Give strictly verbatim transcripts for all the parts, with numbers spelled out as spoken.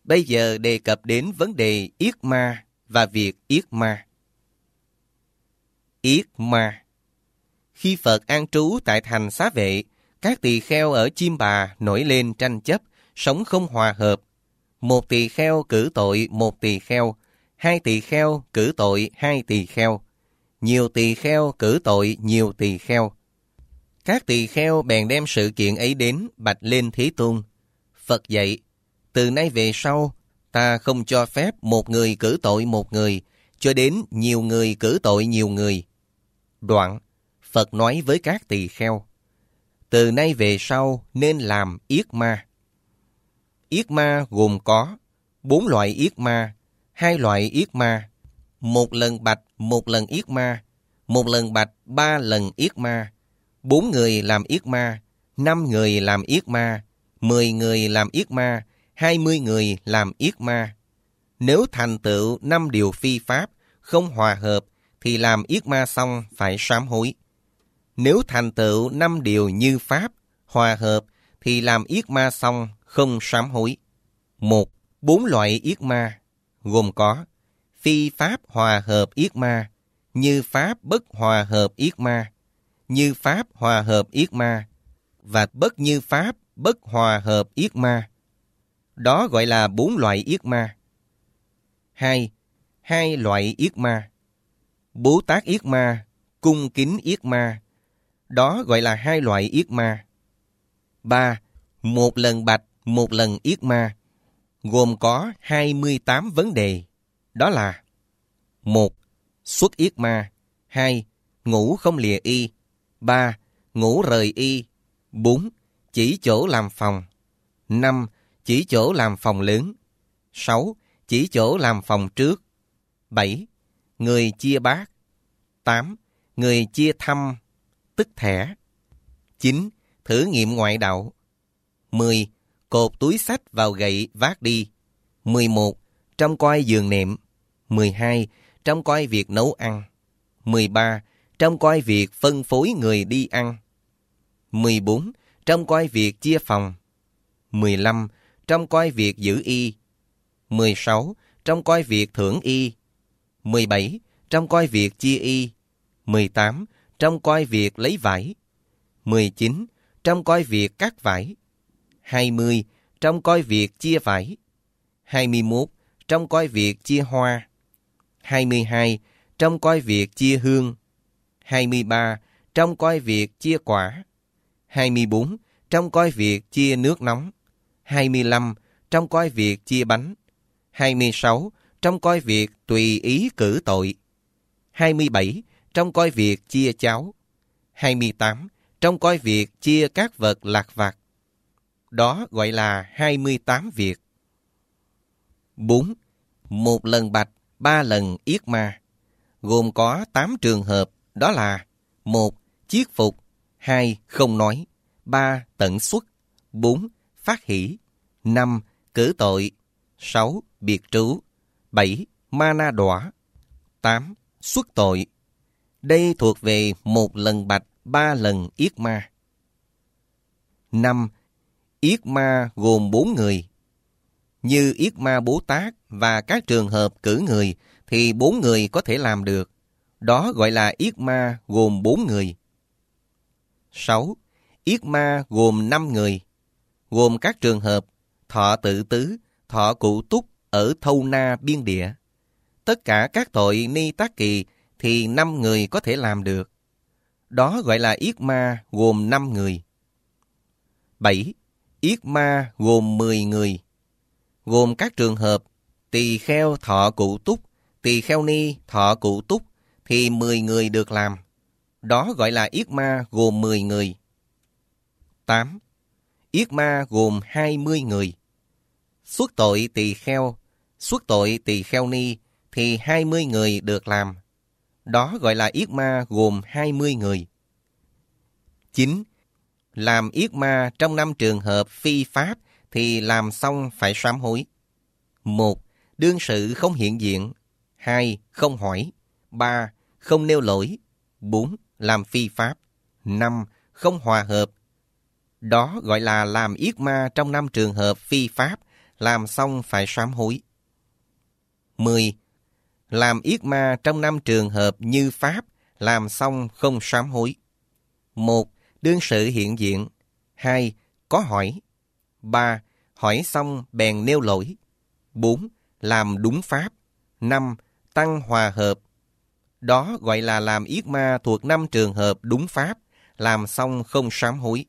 Bây giờ đề cập đến vấn đề yết ma và việc yết ma. Yết ma. Khi Phật an trú tại thành Xá Vệ, các tỳ kheo ở Chiêm Bà nổi lên tranh chấp, sống không hòa hợp. Một tỳ kheo cử tội một tỳ kheo, hai tỳ kheo cử tội hai tỳ kheo, nhiều tỳ kheo cử tội nhiều tỳ kheo. Các tỳ kheo bèn đem sự kiện ấy đến bạch lên Thế Tôn. Phật dạy, từ nay về sau, ta không cho phép một người cử tội một người, cho đến nhiều người cử tội nhiều người. Đoạn, Phật nói với các tỳ kheo, từ nay về sau nên làm yết ma. Yết ma gồm có bốn loại yết ma, hai loại yết ma, một lần bạch, một lần yết ma, một lần bạch, ba lần yết ma, bốn người làm yết ma, năm người làm yết ma, mười người làm yết ma, hai mươi người làm yết ma. Nếu thành tựu năm điều phi pháp, không hòa hợp, thì làm yết ma xong phải sám hối. Nếu thành tựu năm điều như pháp, hòa hợp, thì làm yết ma xong không sám hối. Một, bốn loại yết ma, gồm có phi pháp hòa hợp yết ma, như pháp bất hòa hợp yết ma, như pháp hòa hợp yết ma, và bất như pháp bất hòa hợp yết ma. Đó gọi là bốn loại yết ma. Hai, hai loại yết ma. Bố Tát yết ma, cung kính yết ma. Đó gọi là hai loại yết ma. Ba, một lần bạch, một lần yết ma, gồm có hai mươi tám vấn đề. Đó là: một. Xuất yết ma. Hai. Ngủ không lìa y. Ba. Ngủ rời y. Bốn. Chỉ chỗ làm phòng. Năm. Chỉ chỗ làm phòng lớn. Sáu. Chỉ chỗ làm phòng trước. Bảy. Người chia bát. Tám. Người chia thăm, tức thẻ. Chín. Thử nghiệm ngoại đạo. Mười. Cột túi sách vào gậy vác đi. Mười một. Trông coi giường nệm. Mười hai. Trông coi việc nấu ăn. Mười ba. Trông coi việc phân phối người đi ăn. Mười bốn. Trông coi việc chia phòng. Mười lăm. Trông coi việc giữ y. Mười sáu. Trông coi việc thưởng y. Mười bảy. Trông coi việc chia y. Mười tám. Trông coi việc lấy vải. Mười chín. Trông coi việc cắt vải. Hai mươi. Trông coi việc chia vải. Hai mươi mốt. Trông coi việc chia hoa. Hai mươi hai. Trông coi việc chia hương. Hai mươi ba. Trông coi việc chia quả. Hai mươi bốn. Trông coi việc chia nước nóng. Hai mươi lăm. Trông coi việc chia bánh. Hai mươi sáu. Trông coi việc tùy ý cử tội. Hai mươi bảy. Trông coi việc chia cháo. Hai mươi tám. Trông coi việc chia các vật lặt vặt. Đó gọi là hai mươi tám việc. Bốn. Một lần bạch, ba lần yết ma, gồm có tám trường hợp. Đó là: một. Chiết phục. Hai. Không nói. Ba. Tận xuất. Bốn. Phát hỷ. Năm. Cử tội. Sáu. Biệt trú. Bảy. Ma na đọa. Tám. Xuất tội. Đây thuộc về một lần bạch, ba lần yết ma. Năm. Yết ma gồm bốn người. Như yết ma Bố Tát và các trường hợp cử người thì bốn người có thể làm được. Đó gọi là yết ma gồm bốn người. Sáu. Yết ma gồm năm người, gồm các trường hợp thọ tự tứ, thọ cụ túc ở Thâu Na biên địa. Tất cả các tội ni tác kỳ thì năm người có thể làm được. Đó gọi là yết ma gồm năm người. Bảy. Yết ma gồm mười người, gồm các trường hợp tỳ kheo thọ cụ túc, tỳ kheo ni thọ cụ túc thì mười người được làm. Đó gọi là yết ma gồm mười người. Tám. Yết ma gồm hai mươi người. Xuất tội tỳ kheo, xuất tội tỳ kheo ni thì hai mươi người được làm. Đó gọi là yết ma gồm hai mươi người. Chín. Làm yết ma trong năm trường hợp phi pháp thì làm xong phải sám hối. Một. Đương sự không hiện diện. Hai. Không hỏi. Ba. Không nêu lỗi. Bốn. Làm phi pháp. Năm. Không hòa hợp. Đó gọi là làm yết ma trong năm trường hợp phi pháp, làm xong phải sám hối. mười. Làm yết ma trong năm trường hợp như pháp, làm xong không sám hối. một. Đương sự hiện diện. hai. Có hỏi. ba. Hỏi xong bèn nêu lỗi. bốn. Làm đúng pháp. năm. Tăng hòa hợp. Đó gọi là làm yết ma thuộc năm trường hợp đúng pháp, làm xong không sám hối.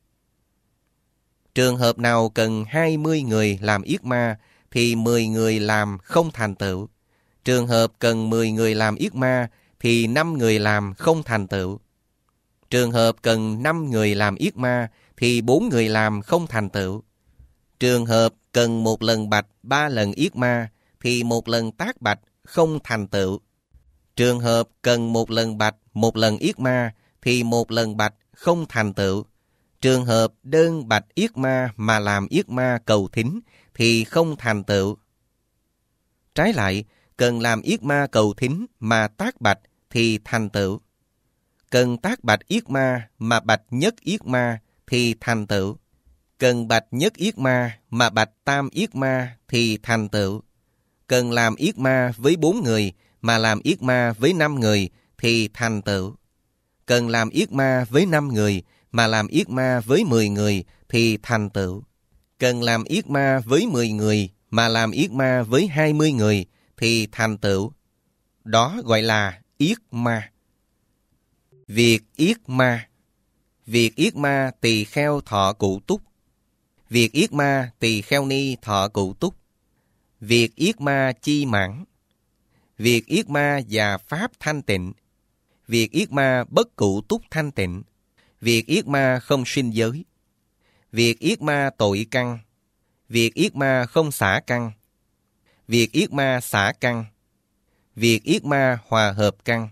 Trường hợp nào cần hai mươi người làm yết ma thì mười người làm không thành tựu. Trường hợp cần mười người làm yết ma thì năm người làm không thành tựu. Trường hợp cần năm người làm yết ma thì bốn người làm không thành tựu. Trường hợp cần một lần bạch ba lần yết ma thì một lần tác bạch không thành tựu. Trường hợp cần một lần bạch một lần yết ma thì một lần bạch không thành tựu. Trường hợp đơn bạch yết ma mà làm yết ma cầu thính thì không thành tựu. Trái lại, cần làm yết ma cầu thính mà tác bạch thì thành tựu. Cần tác bạch yết ma mà bạch nhất yết ma thì thành tựu. Cần bạch nhất yết ma mà bạch tam yết ma thì thành tựu. Cần làm yết ma với bốn người mà làm yết ma với năm người thì thành tựu. Cần làm yết ma với năm người mà làm yết ma với mười người thì thành tựu. Cần làm yết ma với mười người mà làm yết ma với hai mươi người thì thành tựu. Đó gọi là yết ma. Việc yết ma. Việc yết ma tỳ kheo thọ cụ túc. Việc yết ma tỳ kheo ni thọ cụ túc. Việc yết ma chi mãn. Việc yết ma và pháp thanh tịnh. Việc yết ma bất cụ túc thanh tịnh. Việc yết ma không sinh giới. Việc yết ma tội căn. Việc yết ma không xả căn. Việc yết ma xả căn. Việc yết ma hòa hợp căn.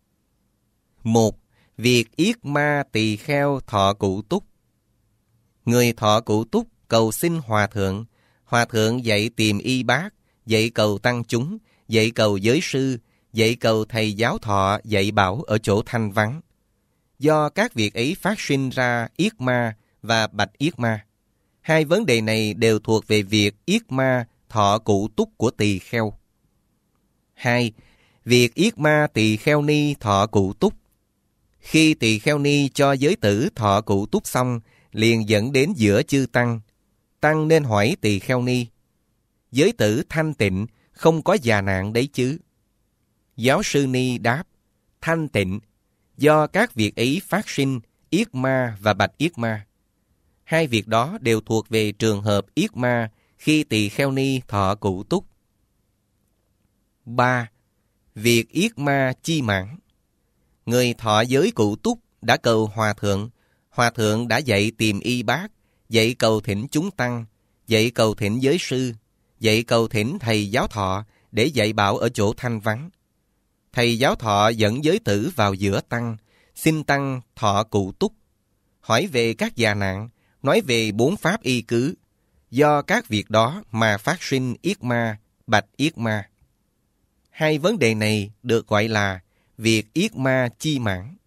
Một. Việc yết ma tỳ kheo thọ cụ túc. Người thọ cụ túc cầu xin hòa thượng. Hòa thượng dạy tìm y bác, dạy cầu tăng chúng, dạy cầu giới sư, dạy cầu thầy giáo thọ dạy bảo ở chỗ thanh vắng. Do các việc ấy phát sinh ra yết ma và bạch yết ma. Hai vấn đề này đều thuộc về việc yết ma thọ cụ túc của tỳ kheo. Hai. Việc yết ma tỳ kheo ni thọ cụ túc. Khi tỳ kheo ni cho giới tử thọ cụ túc xong, liền dẫn đến giữa chư tăng. Tăng nên hỏi tỳ kheo ni: giới tử thanh tịnh, không có già nạn đấy chứ? Giáo sư ni đáp: thanh tịnh. Do các việc ấy phát sinh yết ma và bạch yết ma. Hai việc đó đều thuộc về trường hợp yết ma khi tỳ kheo ni thọ cụ túc. Ba. Việc yết ma chi mãn. Người thọ giới cụ túc đã cầu hòa thượng. Hòa thượng đã dạy tìm y bác, dạy cầu thỉnh chúng tăng, dạy cầu thỉnh giới sư, dạy cầu thỉnh thầy giáo thọ để dạy bảo ở chỗ thanh vắng. Thầy giáo thọ dẫn giới tử vào giữa tăng, xin tăng thọ cụ túc, hỏi về các già nạn, nói về bốn pháp y cứ. Do các việc đó mà phát sinh yết ma, bạch yết ma. Hai vấn đề này được gọi là việc yết ma chi mãn.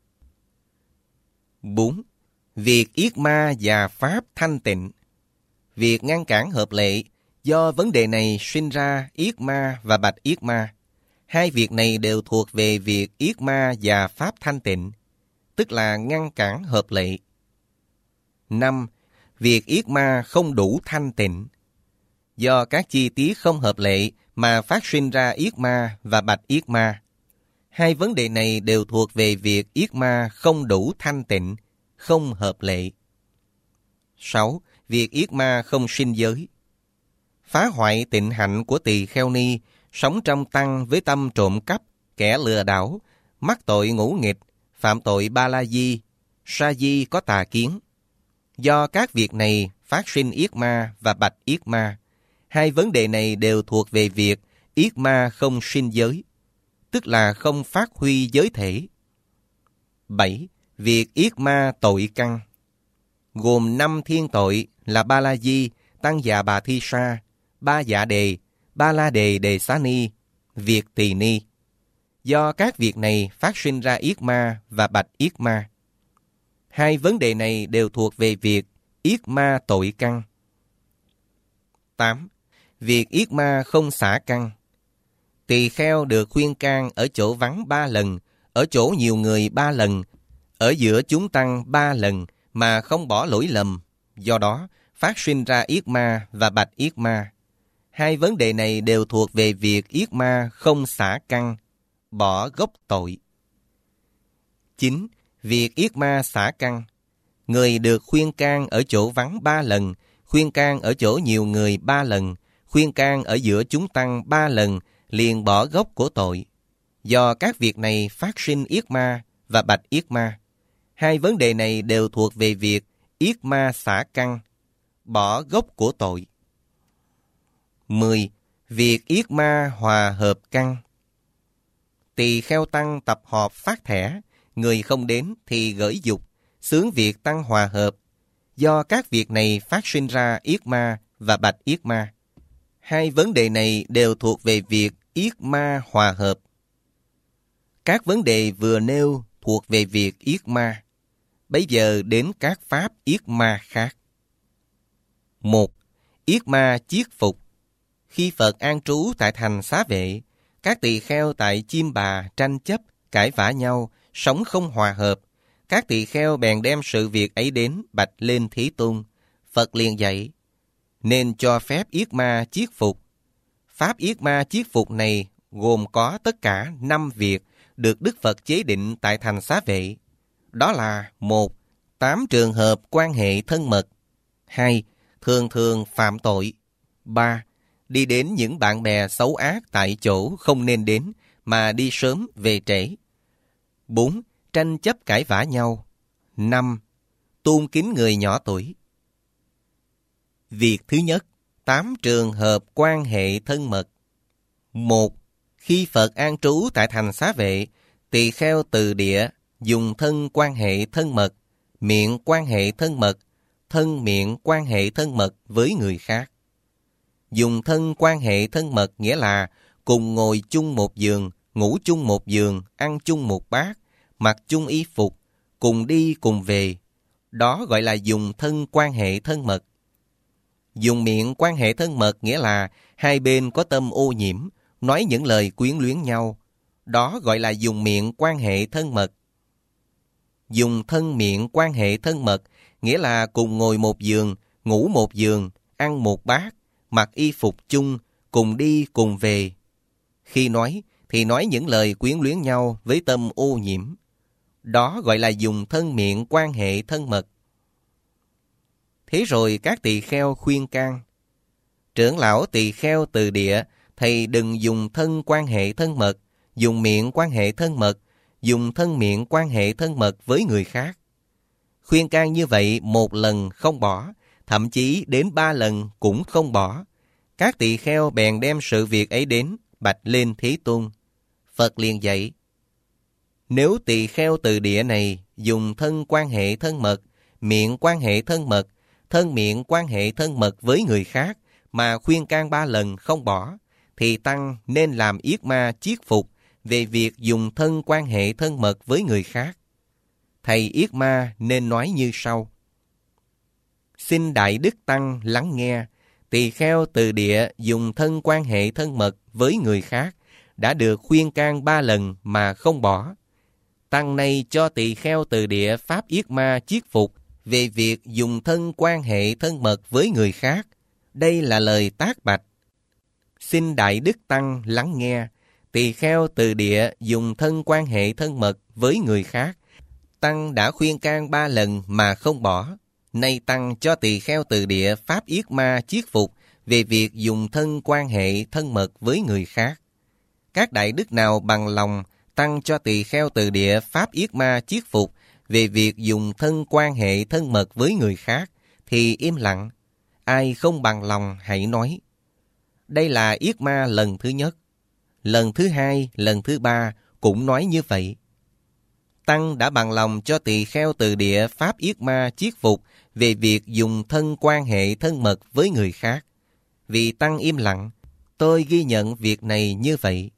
Bốn. Việc yết ma và pháp thanh tịnh. Việc ngăn cản hợp lệ, do vấn đề này sinh ra yết ma và bạch yết ma. Hai việc này đều thuộc về việc yết ma và pháp thanh tịnh, tức là ngăn cản hợp lệ. Năm. Việc yết ma không đủ thanh tịnh. Do các chi tiết không hợp lệ mà phát sinh ra yết ma và bạch yết ma. Hai vấn đề này đều thuộc về việc yết ma không đủ thanh tịnh, không hợp lệ. Sáu. Việc yết ma không sinh giới. Phá hoại tịnh hạnh của tỳ kheo ni, sống trong tăng với tâm trộm cắp, kẻ lừa đảo, mắc tội ngũ nghịch, phạm tội ba la di, sa di có tà kiến. Do các việc này phát sinh yết ma và bạch yết ma. Hai vấn đề này đều thuộc về việc yết ma không sinh giới, tức là không phát huy giới thể. Bảy. Việc yết ma tội căn. Gồm năm thiên tội là ba la di, tăng dạ bà thi sa, ba dạ đề, ba la đề đề xá ni, việc tỳ ni. Do các việc này phát sinh ra yết ma và bạch yết ma. Hai vấn đề này đều thuộc về việc yết ma tội căn. Tám. Việc yết ma không xả căn. Tỳ kheo được khuyên can ở chỗ vắng ba lần, ở chỗ nhiều người ba lần, ở giữa chúng tăng ba lần mà không bỏ lỗi lầm. Do đó, phát sinh ra yết ma và bạch yết ma. Hai vấn đề này đều thuộc về việc yết ma không xả căn, bỏ gốc tội. chín. Việc yết ma xả căn. Người được khuyên can ở chỗ vắng ba lần, khuyên can ở chỗ nhiều người ba lần, khuyên can ở giữa chúng tăng ba lần, liền bỏ gốc của tội. Do các việc này phát sinh yết ma và bạch yết ma. Hai vấn đề này đều thuộc về việc yết ma xả căn, bỏ gốc của tội. mười. Việc yết ma hòa hợp căn. Tỳ kheo tăng tập họp phát thẻ, người không đến thì gửi dục, xướng việc tăng hòa hợp. Do các việc này phát sinh ra yết ma và bạch yết ma. Hai vấn đề này đều thuộc về việc yết ma hòa hợp. Các vấn đề vừa nêu thuộc về việc yết ma. Bây giờ đến các pháp yết ma khác. một. Yết ma chiết phục. Khi Phật an trú tại thành Xá Vệ, các tỳ kheo tại Chiêm Bà tranh chấp, cãi vã nhau, sống không hòa hợp. Các tỳ kheo bèn đem sự việc ấy đến bạch lên Thế Tôn. Phật liền dạy, nên cho phép yết ma chiết phục. Pháp yết ma chiết phục này gồm có tất cả năm việc được Đức Phật chế định tại thành Xá Vệ. Đó là: một. Tám trường hợp quan hệ thân mật. Hai. Thường thường phạm tội. Ba. Đi đến những bạn bè xấu ác tại chỗ không nên đến, mà đi sớm về trễ. Bốn. Tranh chấp cãi vã nhau. Năm. Tôn kính người nhỏ tuổi. Việc thứ nhất, tám trường hợp quan hệ thân mật. Một. Khi Phật an trú tại thành Xá Vệ, tỳ kheo từ địa dùng thân quan hệ thân mật, miệng quan hệ thân mật, thân miệng quan hệ thân mật với người khác. Dùng thân quan hệ thân mật nghĩa là cùng ngồi chung một giường, ngủ chung một giường, ăn chung một bát, mặc chung y phục, cùng đi cùng về. Đó gọi là dùng thân quan hệ thân mật. Dùng miệng quan hệ thân mật nghĩa là hai bên có tâm ô nhiễm, nói những lời quyến luyến nhau. Đó gọi là dùng miệng quan hệ thân mật. Dùng thân miệng quan hệ thân mật nghĩa là cùng ngồi một giường, ngủ một giường, ăn một bát, mặc y phục chung, cùng đi cùng về. Khi nói thì nói những lời quyến luyến nhau với tâm ô nhiễm. Đó gọi là dùng thân miệng quan hệ thân mật. Thế rồi các tỳ kheo khuyên can: trưởng lão tỳ kheo từ địa, thầy đừng dùng thân quan hệ thân mật, dùng miệng quan hệ thân mật, dùng thân miệng quan hệ thân mật với người khác. Khuyên can như vậy một lần không bỏ, thậm chí đến ba lần cũng không bỏ. Các tỳ kheo bèn đem sự việc ấy đến bạch lên Thế Tôn. Phật liền dạy, nếu tỳ kheo từ địa này dùng thân quan hệ thân mật, miệng quan hệ thân mật, thân miệng quan hệ thân mật với người khác mà khuyên can ba lần không bỏ, thì tăng nên làm yết ma chiết phục về việc dùng thân quan hệ thân mật với người khác. Thầy yết ma nên nói như sau: xin Đại Đức Tăng lắng nghe, tỳ kheo từ địa dùng thân quan hệ thân mật với người khác, đã được khuyên can ba lần mà không bỏ. Tăng này cho tỳ kheo từ địa pháp yết ma chiết phục về việc dùng thân quan hệ thân mật với người khác. Đây là lời tác bạch. Xin Đại Đức Tăng lắng nghe, tỳ kheo từ địa dùng thân quan hệ thân mật với người khác. Tăng đã khuyên can ba lần mà không bỏ. Nay Tăng cho tỳ kheo từ địa pháp yết ma chiết phục về việc dùng thân quan hệ thân mật với người khác. Các đại đức nào bằng lòng Tăng cho tỳ kheo từ địa pháp yết ma chiết phục về việc dùng thân quan hệ thân mật với người khác thì im lặng. Ai không bằng lòng hãy nói. Đây là yết ma lần thứ nhất. Lần thứ hai, lần thứ ba cũng nói như vậy. Tăng đã bằng lòng cho tỳ kheo từ địa pháp yết ma chiết phục về việc dùng thân quan hệ thân mật với người khác. Vì Tăng im lặng, tôi ghi nhận việc này như vậy.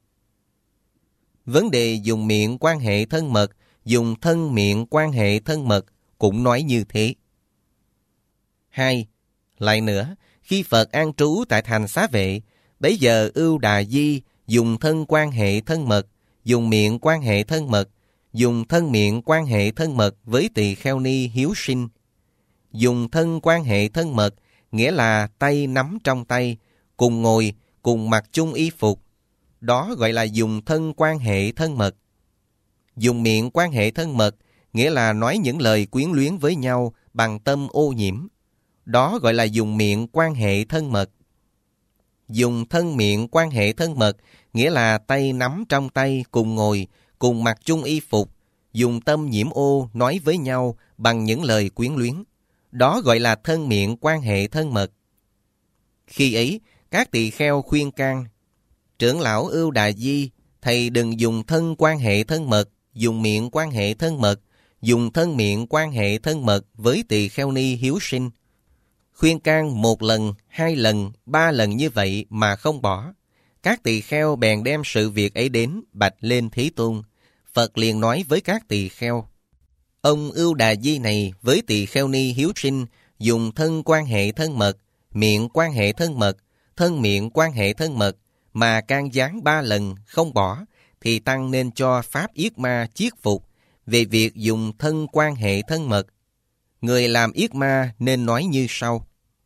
Vấn đề dùng miệng quan hệ thân mật, dùng thân miệng quan hệ thân mật cũng nói như thế. Hai, lại nữa, Khi Phật an trú tại thành Xá Vệ, bấy giờ Ưu Đà Di dùng thân quan hệ thân mật, dùng miệng quan hệ thân mật, dùng thân miệng quan hệ thân mật với tỳ kheo ni hiếu sinh. Dùng thân quan hệ thân mật nghĩa là tay nắm trong tay, cùng ngồi, cùng mặc chung y phục. Đó gọi là dùng thân quan hệ thân mật. Dùng miệng quan hệ thân mật nghĩa là nói những lời quyến luyến với nhau bằng tâm ô nhiễm. Đó gọi là dùng miệng quan hệ thân mật. Dùng thân miệng quan hệ thân mật nghĩa là tay nắm trong tay, cùng ngồi, cùng mặc chung y phục, dùng tâm nhiễm ô nói với nhau bằng những lời quyến luyến. Đó gọi là thân miệng quan hệ thân mật. Khi ấy, các tỳ kheo khuyên can: Trưởng lão Ưu Đà Di, thầy đừng dùng thân quan hệ thân mật, dùng miệng quan hệ thân mật, dùng thân miệng quan hệ thân mật với tỳ kheo ni hiếu sinh. Khuyên can một lần, hai lần, ba lần như vậy mà không bỏ. Các tỳ kheo bèn đem sự việc ấy đến bạch lên Thế Tôn. Phật liền nói với các tỳ kheo: Ông Ưu Đà Di này với tỳ kheo ni hiếu sinh dùng thân quan hệ thân mật, miệng quan hệ thân mật, thân miệng quan hệ thân mật mà can gián ba lần không bỏ, thì tăng nên cho pháp yết ma chiết phục về việc dùng thân quan hệ thân mật. Người làm yết ma nên nói như sau: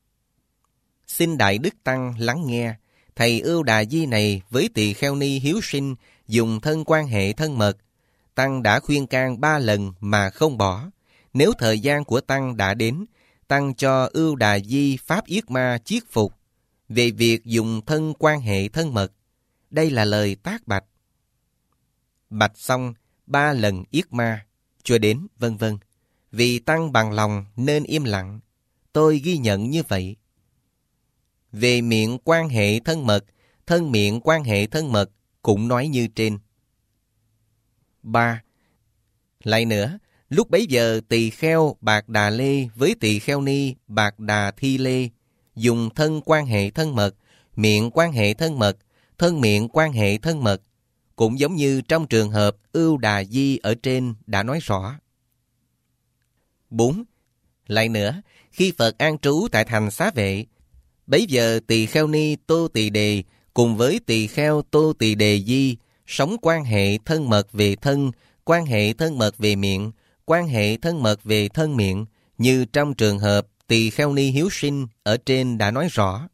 Xin Đại Đức Tăng lắng nghe, thầy Ưu Đà Di này với tỳ kheo ni hiếu sinh dùng thân quan hệ thân mật. Tăng đã khuyên can ba lần mà không bỏ. Nếu thời gian của Tăng đã đến, Tăng cho Ưu Đà Di pháp yết ma chiết phục về việc dùng thân quan hệ thân mật. Đây là lời tác bạch. Bạch xong ba lần yết ma cho đến vân vân. Vì Tăng bằng lòng nên im lặng. Tôi ghi nhận như vậy. Về miệng quan hệ thân mật, thân miệng quan hệ thân mật cũng nói như trên. ba. Lại nữa, lúc bấy giờ tỳ kheo Bạc Đà Lê với tỳ kheo ni Bạc Đà Thi Lê dùng thân quan hệ thân mật, miệng quan hệ thân mật, thân miệng quan hệ thân mật, cũng giống như trong trường hợp Ưu Đà Di ở trên đã nói rõ. bốn. Lại nữa, khi Phật an trú tại thành Xá Vệ, bấy giờ tỳ kheo ni Tô Tỳ Đề cùng với tỳ kheo Tô Tỳ Đề Di sống quan hệ thân mật về thân, quan hệ thân mật về miệng, quan hệ thân mật về thân miệng, như trong trường hợp tỳ kheo ni hiếu sinh ở trên đã nói rõ.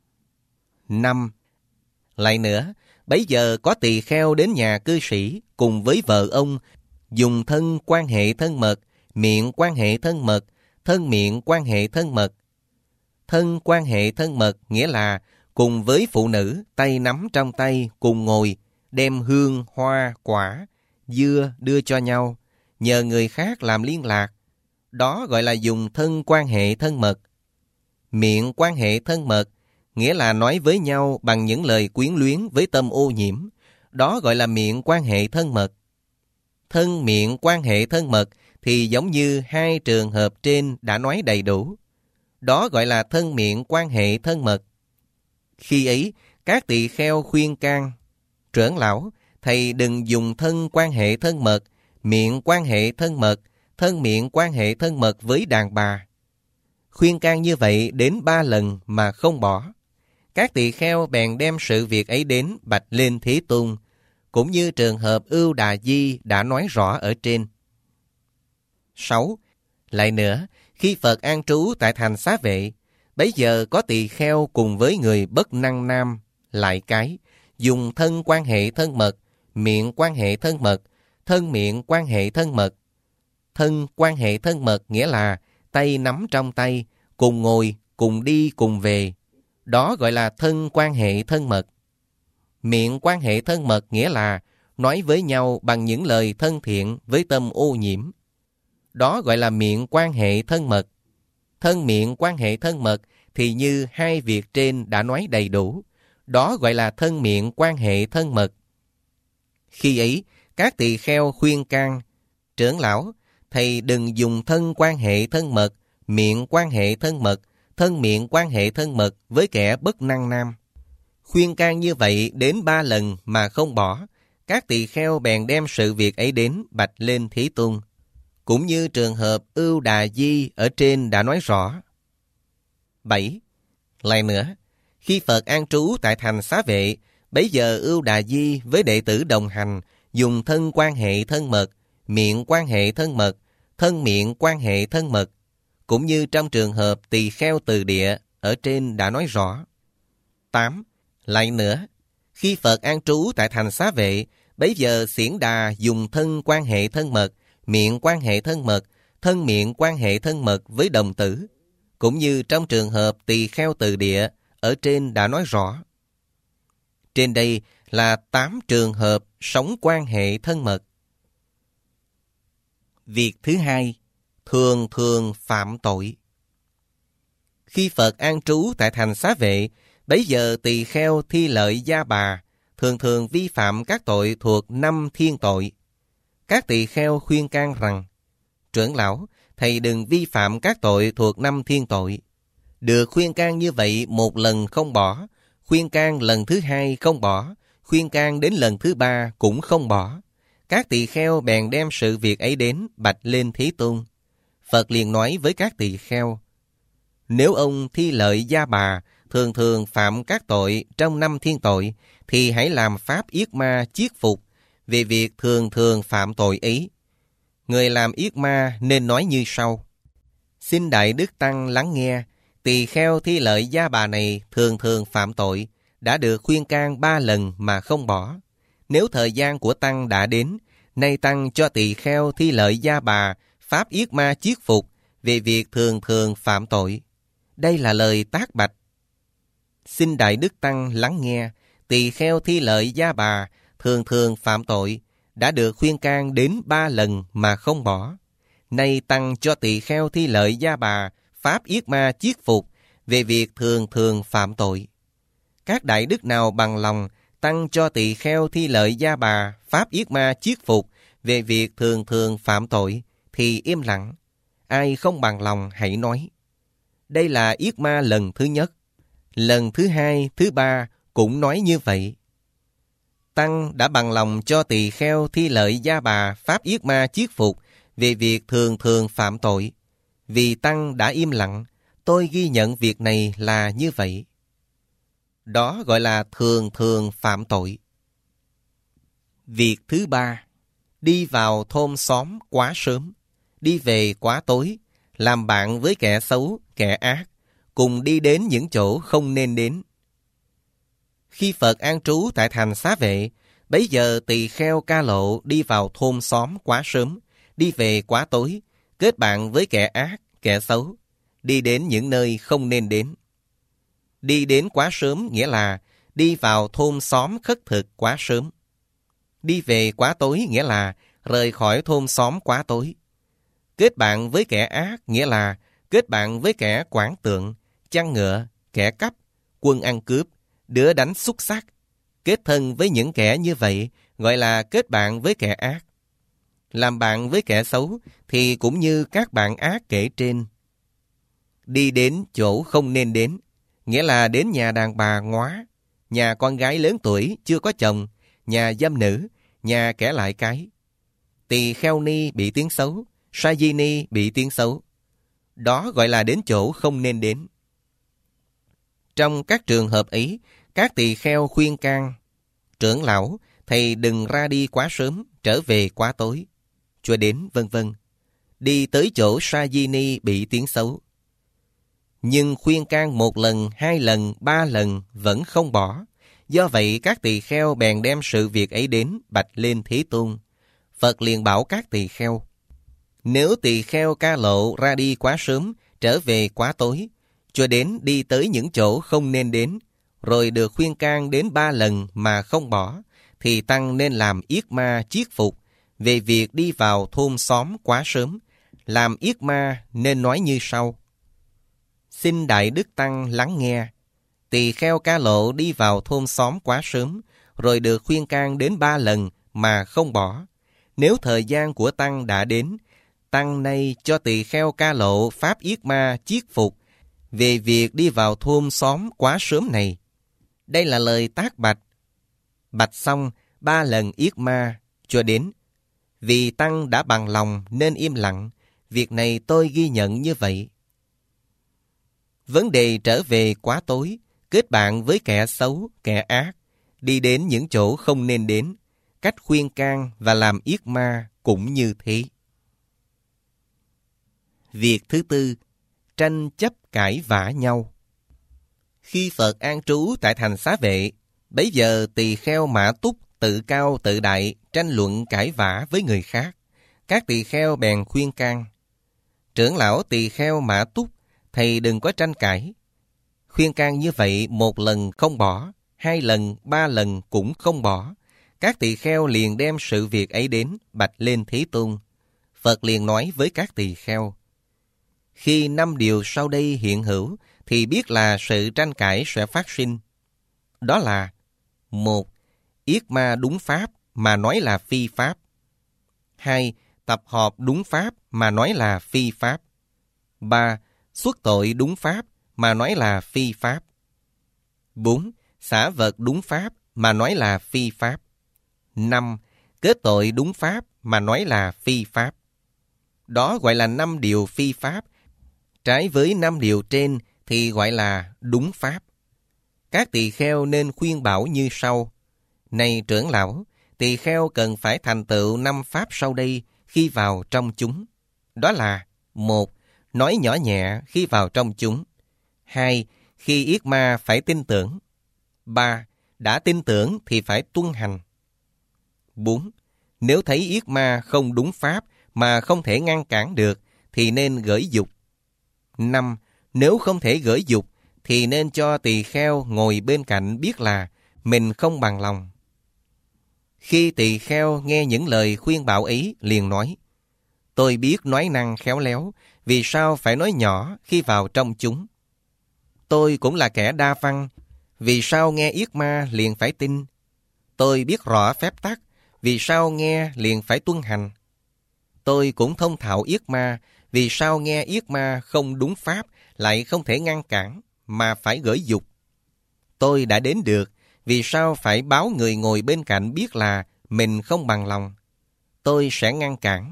năm. Lại nữa, bấy giờ có tỳ kheo đến nhà cư sĩ cùng với vợ ông, dùng thân quan hệ thân mật, miệng quan hệ thân mật, thân miệng quan hệ thân mật. Thân quan hệ thân mật nghĩa là cùng với phụ nữ tay nắm trong tay, cùng ngồi, đem hương, hoa, quả, dưa đưa cho nhau, nhờ người khác làm liên lạc. Đó gọi là dùng thân quan hệ thân mật. Miệng quan hệ thân mật nghĩa là nói với nhau bằng những lời quyến luyến với tâm ô nhiễm. Đó gọi là miệng quan hệ thân mật. Thân miệng quan hệ thân mật thì giống như hai trường hợp trên đã nói đầy đủ. Đó gọi là thân miệng quan hệ thân mật. Khi ấy, các tỳ kheo khuyên can: Trưởng lão, thầy đừng dùng thân quan hệ thân mật, miệng quan hệ thân mật, thân miệng quan hệ thân mật với đàn bà. Khuyên can như vậy đến ba lần mà không bỏ. Các tỳ kheo bèn đem sự việc ấy đến bạch lên Thế Tôn, cũng như trường hợp Ưu Đà Di đã nói rõ ở trên. sáu. Lại nữa, khi Phật an trú tại thành Xá Vệ, bấy giờ có tỳ kheo cùng với người bất năng nam, lại cái, dùng thân quan hệ thân mật, miệng quan hệ thân mật, thân miệng quan hệ thân mật. Thân quan hệ thân mật nghĩa là tay nắm trong tay, cùng ngồi, cùng đi, cùng về. Đó gọi là thân quan hệ thân mật. Miệng quan hệ thân mật nghĩa là nói với nhau bằng những lời thân thiện với tâm ô nhiễm. Đó gọi là miệng quan hệ thân mật. Thân miệng quan hệ thân mật thì như hai việc trên đã nói đầy đủ. Đó gọi là thân miệng quan hệ thân mật. Khi ấy, các tỳ kheo khuyên can: Trưởng lão, thầy đừng dùng thân quan hệ thân mật, miệng quan hệ thân mật, thân miệng quan hệ thân mật với kẻ bất năng nam. Khuyên can như vậy đến ba lần mà không bỏ. Các tỳ kheo bèn đem sự việc ấy đến bạch lên Thế Tôn, cũng như trường hợp Ưu Đà Di ở trên đã nói rõ. bảy. Lại nữa, khi Phật an trú tại thành Xá Vệ, bấy giờ Ưu Đà Di với đệ tử đồng hành, dùng thân quan hệ thân mật, miệng quan hệ thân mật, thân miệng quan hệ thân mật, cũng như trong trường hợp tỳ kheo từ địa, ở trên đã nói rõ. tám. Lại nữa, khi Phật an trú tại thành Xá Vệ, bấy giờ Xiển Đà dùng thân quan hệ thân mật, miệng quan hệ thân mật, thân miệng quan hệ thân mật với đồng tử, cũng như trong trường hợp tỳ kheo từ địa, ở trên đã nói rõ. Trên đây là tám trường hợp sống quan hệ thân mật. Việc thứ hai, thường thường phạm tội. Khi Phật an trú tại thành Xá Vệ, bấy giờ tỳ kheo Thi Lợi Gia Bà thường thường vi phạm các tội thuộc năm thiên tội. Các tỳ kheo khuyên can rằng, trưởng lão, thầy đừng vi phạm các tội thuộc năm thiên tội. Được khuyên can như vậy một lần không bỏ, khuyên can lần thứ hai không bỏ, khuyên can đến lần thứ ba cũng không bỏ. Các tỳ kheo bèn đem sự việc ấy đến bạch lên Thế Tôn. Phật liền nói với các tỳ kheo, nếu ông Thi Lợi Gia Bà thường thường phạm các tội trong năm thiên tội, thì hãy làm pháp yết ma chiết phục về việc thường thường phạm tội ấy. Người làm yết ma nên nói như sau: xin Đại Đức Tăng lắng nghe, tỳ kheo Thi Lợi Gia Bà này thường thường phạm tội, đã được khuyên can ba lần mà không bỏ. Nếu thời gian của Tăng đã đến, nay Tăng cho tỳ kheo Thi Lợi Gia Bà pháp yết ma chiết phục về việc thường thường phạm tội. Đây là lời tác bạch. Xin Đại Đức Tăng lắng nghe, tỳ kheo Thi Lợi Gia Bà thường thường phạm tội, đã được khuyên can đến ba lần mà không bỏ. Nay Tăng cho tỳ kheo Thi Lợi Gia Bà pháp yết ma chiết phục về việc thường thường phạm tội. Các đại đức nào bằng lòng Tăng cho tỳ kheo Thi Lợi Gia Bà pháp yết ma chiết phục về việc thường thường phạm tội thì im lặng. Ai không bằng lòng hãy nói. Đây là yết ma lần thứ nhất. Lần thứ hai, thứ ba cũng nói như vậy. Tăng đã bằng lòng cho tỳ kheo Thi Lợi Gia Bà pháp yết ma chiết phục về việc thường thường phạm tội. Vì Tăng đã im lặng, tôi ghi nhận việc này là như vậy. Đó gọi là thường thường phạm tội. Việc thứ ba, đi vào thôn xóm quá sớm, đi về quá tối, làm bạn với kẻ xấu, kẻ ác, cùng đi đến những chỗ không nên đến. Khi Phật an trú tại thành Xá Vệ, bấy giờ tỳ kheo Ca Lộ đi vào thôn xóm quá sớm, đi về quá tối, kết bạn với kẻ ác, kẻ xấu, đi đến những nơi không nên đến. Đi đến quá sớm nghĩa là đi vào thôn xóm khất thực quá sớm. Đi về quá tối nghĩa là rời khỏi thôn xóm quá tối. Kết bạn với kẻ ác nghĩa là kết bạn với kẻ quản tượng, chăn ngựa, kẻ cắp, quân ăn cướp, đứa đánh xúc xắc. Kết thân với những kẻ như vậy gọi là kết bạn với kẻ ác. Làm bạn với kẻ xấu thì cũng như các bạn ác kể trên. Đi đến chỗ không nên đến, nghĩa là đến nhà đàn bà ngóa, nhà con gái lớn tuổi chưa có chồng, nhà dâm nữ, nhà kẻ lại cái. Tỳ kheo ni bị tiếng xấu, sa di ni bị tiếng xấu. Đó gọi là đến chỗ không nên đến. Trong các trường hợp ấy, các tỳ kheo khuyên can, trưởng lão, thầy đừng ra đi quá sớm, trở về quá tối, cho đến vân vân. Đi tới chỗ sa di ni bị tiếng xấu. Nhưng khuyên can một lần, hai lần, ba lần vẫn không bỏ. Do vậy các tỳ kheo bèn đem sự việc ấy đến bạch lên Thế Tôn. Phật liền bảo các tỳ kheo, nếu tỳ kheo Ca Lộ ra đi quá sớm, trở về quá tối, cho đến đi tới những chỗ không nên đến, rồi được khuyên can đến ba lần mà không bỏ, thì Tăng nên làm yết ma chiết phục về việc đi vào thôn xóm quá sớm. Làm yết ma nên nói như sau: xin Đại Đức Tăng lắng nghe, tỳ kheo Ca Lộ đi vào thôn xóm quá sớm, rồi được khuyên can đến ba lần mà không bỏ. Nếu thời gian của Tăng đã đến, Tăng nay cho tỳ kheo Ca Lộ pháp yết ma chiết phục về việc đi vào thôn xóm quá sớm này. Đây là lời tác bạch. Bạch xong ba lần yết ma cho đến. Vì Tăng đã bằng lòng nên im lặng, việc này tôi ghi nhận như vậy. Vấn đề trở về quá tối, kết bạn với kẻ xấu, kẻ ác, đi đến những chỗ không nên đến, cách khuyên can và làm yết ma cũng như thế. Việc thứ tư, tranh chấp cãi vã nhau. Khi Phật an trú tại thành Xá Vệ, bấy giờ tỳ kheo Mã Túc tự cao tự đại, tranh luận cãi vã với người khác. Các tỳ kheo bèn khuyên can: Trưởng lão tỳ kheo Mã Túc, thầy đừng có tranh cãi. Khuyên can như vậy một lần không bỏ, hai lần, ba lần cũng không bỏ. Các tỳ kheo liền đem sự việc ấy đến bạch lên Thế Tôn. Phật liền nói với các tỳ kheo: Khi năm điều sau đây hiện hữu, thì biết là sự tranh cãi sẽ phát sinh. Đó là: một. Yết ma đúng pháp mà nói là phi pháp. Hai. Tập họp đúng pháp mà nói là phi pháp. Ba. Xuất tội đúng pháp mà nói là phi pháp. Bốn. Xả vật đúng pháp mà nói là phi pháp. Năm. Kết tội đúng pháp mà nói là phi pháp. Đó gọi là năm điều phi pháp. Trái với năm điều trên thì gọi là đúng pháp. Các tỳ kheo nên khuyên bảo như sau: Này trưởng lão, tỳ kheo cần phải thành tựu năm pháp sau đây khi vào trong chúng. Đó là: một. Nói nhỏ nhẹ khi vào trong chúng. Hai. Khi yết ma phải tin tưởng. Ba. Đã tin tưởng thì phải tuân hành. Bốn. Nếu thấy yết ma không đúng pháp mà không thể ngăn cản được thì nên gởi dục. Năm. Nếu không thể gởi dục thì nên cho tỳ kheo ngồi bên cạnh biết là mình không bằng lòng. Khi tỳ kheo nghe những lời khuyên bảo ấy liền nói: Tôi biết nói năng khéo léo, vì sao phải nói nhỏ khi vào trong chúng? Tôi cũng là kẻ đa văn, vì sao nghe yết ma liền phải tin? Tôi biết rõ phép tắc, vì sao nghe liền phải tuân hành? Tôi cũng thông thạo yết ma, vì sao nghe yết ma không đúng pháp lại không thể ngăn cản, mà phải gởi dục? Tôi đã đến được, vì sao phải báo người ngồi bên cạnh biết là mình không bằng lòng? Tôi sẽ ngăn cản.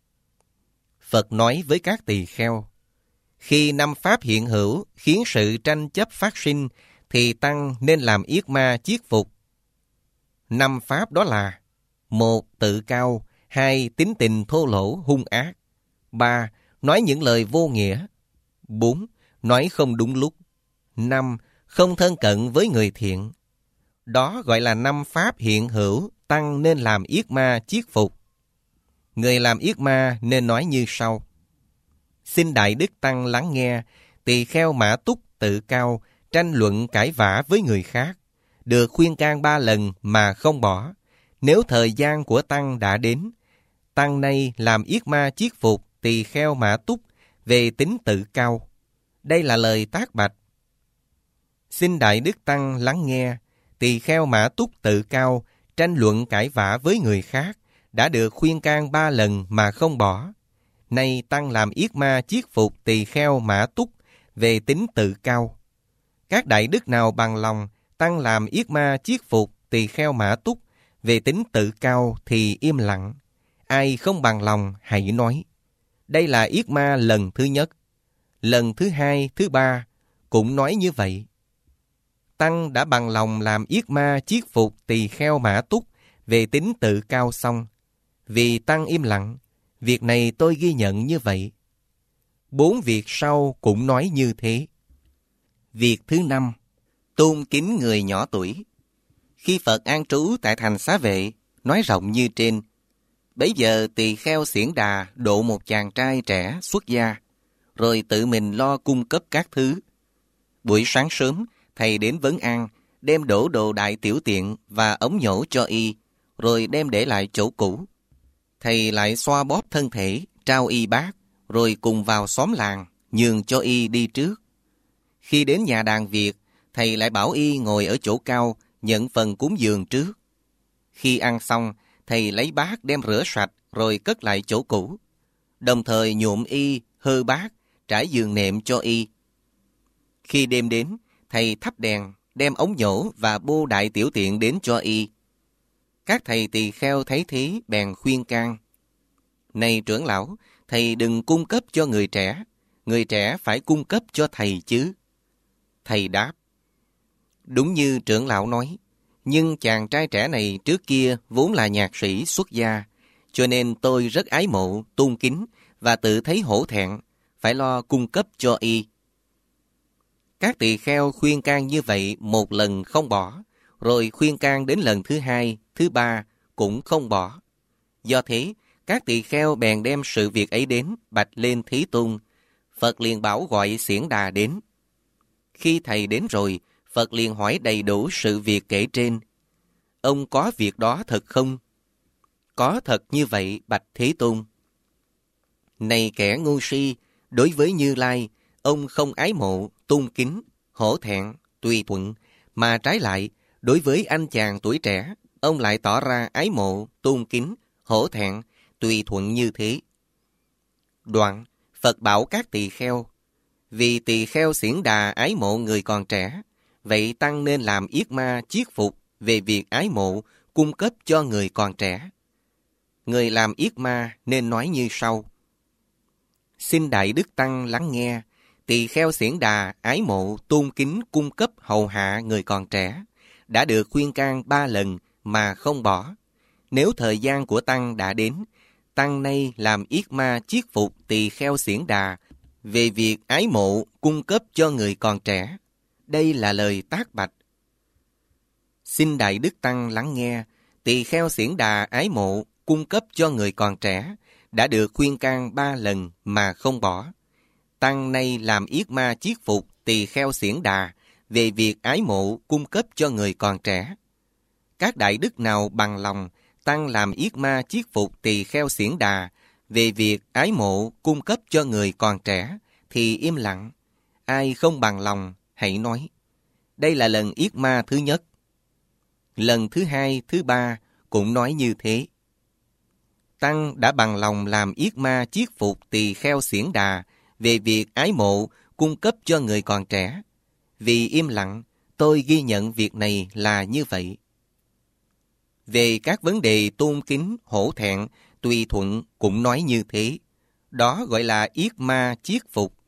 Phật nói với các tỳ kheo: Khi năm pháp hiện hữu khiến sự tranh chấp phát sinh, thì tăng nên làm yết ma chiết phục. Năm pháp đó là: một. Tự cao. Hai. Tính tình thô lỗ hung ác. Ba. Nói những lời vô nghĩa. Bốn. Nói không đúng lúc. Năm. Không thân cận với người thiện. Đó gọi là năm pháp hiện hữu tăng nên làm yết ma chiết phục. Người làm yết ma nên nói như sau: Xin Đại Đức Tăng lắng nghe, tỳ kheo Mã Túc tự cao, tranh luận cãi vã với người khác, được khuyên can ba lần mà không bỏ. Nếu thời gian của Tăng đã đến, Tăng nay làm yết ma chiết phục tỳ kheo Mã Túc về tính tự cao. Đây là lời tác bạch. Xin Đại Đức Tăng lắng nghe, tỳ kheo Mã Túc tự cao, tranh luận cãi vã với người khác, đã được khuyên can ba lần mà không bỏ. Nay Tăng làm yết ma chiết phục tỳ kheo Mã Túc về tính tự cao. Các đại đức nào bằng lòng Tăng làm yết ma chiết phục tỳ kheo Mã Túc về tính tự cao thì im lặng. Ai không bằng lòng hãy nói. Đây là yết ma lần thứ nhất. Lần thứ hai, thứ ba cũng nói như vậy. Tăng đã bằng lòng làm yết ma chiết phục tỳ kheo Mã Túc về tính tự cao xong. Vì Tăng im lặng, việc này tôi ghi nhận như vậy. Bốn việc sau cũng nói như thế. Việc thứ năm, tôn kính người nhỏ tuổi. Khi Phật an trú tại thành Xá Vệ, nói rộng như trên, bấy giờ tỳ kheo Xiển Đà độ một chàng trai trẻ xuất gia, rồi tự mình lo cung cấp các thứ. Buổi sáng sớm, thầy đến vấn an, đem đổ đồ đại tiểu tiện và ống nhổ cho y, rồi đem để lại chỗ cũ. Thầy lại xoa bóp thân thể, trao y bát, rồi cùng vào xóm làng, nhường cho y đi trước. Khi đến nhà đàn Việt, thầy lại bảo y ngồi ở chỗ cao, nhận phần cúng dường trước. Khi ăn xong, thầy lấy bát đem rửa sạch, rồi cất lại chỗ cũ. Đồng thời nhuộm y, hơ bát, trải giường nệm cho y. Khi đêm đến, thầy thắp đèn, đem ống nhổ và bô đại tiểu tiện đến cho y. Các thầy tỳ kheo thấy thế bèn khuyên can: Này trưởng lão, thầy đừng cung cấp cho người trẻ, người trẻ phải cung cấp cho thầy chứ. Thầy đáp: đúng như trưởng lão nói, nhưng chàng trai trẻ này trước kia vốn là nhạc sĩ xuất gia, cho nên tôi rất ái mộ, tôn kính và tự thấy hổ thẹn, phải lo cung cấp cho y. Các tỳ kheo khuyên can như vậy một lần không bỏ, rồi khuyên can đến lần thứ hai, thứ ba cũng không bỏ. Do thế, các tỳ kheo bèn đem sự việc ấy đến bạch lên Thế Tôn. Phật liền bảo gọi Xiển Đà đến. Khi thầy đến rồi, Phật liền hỏi đầy đủ sự việc kể trên. Ông có việc đó thật không? Có thật như vậy, bạch Thế Tôn. Này kẻ ngu si, đối với Như Lai, ông không ái mộ, tôn kính, hổ thẹn, tùy thuận, mà trái lại, đối với anh chàng tuổi trẻ, ông lại tỏ ra ái mộ, tôn kính, hổ thẹn, tùy thuận như thế. Đoạn, Phật bảo các tỳ kheo, vì tỳ kheo Xiển Đà ái mộ người còn trẻ, vậy tăng nên làm yết ma chiết phục về việc ái mộ, cung cấp cho người còn trẻ. Người làm yết ma nên nói như sau: xin Đại Đức Tăng lắng nghe, tỳ kheo Xiển Đà ái mộ, tôn kính, cung cấp hầu hạ người còn trẻ, đã được khuyên can ba lần mà không bỏ. Nếu thời gian của Tăng đã đến, Tăng nay làm yết ma chiết phục tỳ kheo Xiển Đà về việc ái mộ, cung cấp cho người còn trẻ. Đây là lời tác bạch. Xin Đại Đức Tăng lắng nghe, tỳ kheo Xiển Đà ái mộ, cung cấp cho người còn trẻ, đã được khuyên can ba lần mà không bỏ. Tăng nay làm yết ma chiết phục tỳ kheo Xiển Đà về việc ái mộ, cung cấp cho người còn trẻ. Các đại đức nào bằng lòng Tăng làm yết ma chiết phục tỳ kheo Xiển Đà về việc ái mộ, cung cấp cho người còn trẻ, thì im lặng. Ai không bằng lòng, hãy nói. Đây là lần yết ma thứ nhất. Lần thứ hai, thứ ba cũng nói như thế. Tăng đã bằng lòng làm yết ma chiết phục tỳ kheo Xiển Đà về việc ái mộ, cung cấp cho người còn trẻ. Vì im lặng, tôi ghi nhận việc này là như vậy. Về các vấn đề tôn kính, hổ thẹn, tùy thuận cũng nói như thế. Đó gọi là yết ma chiết phục.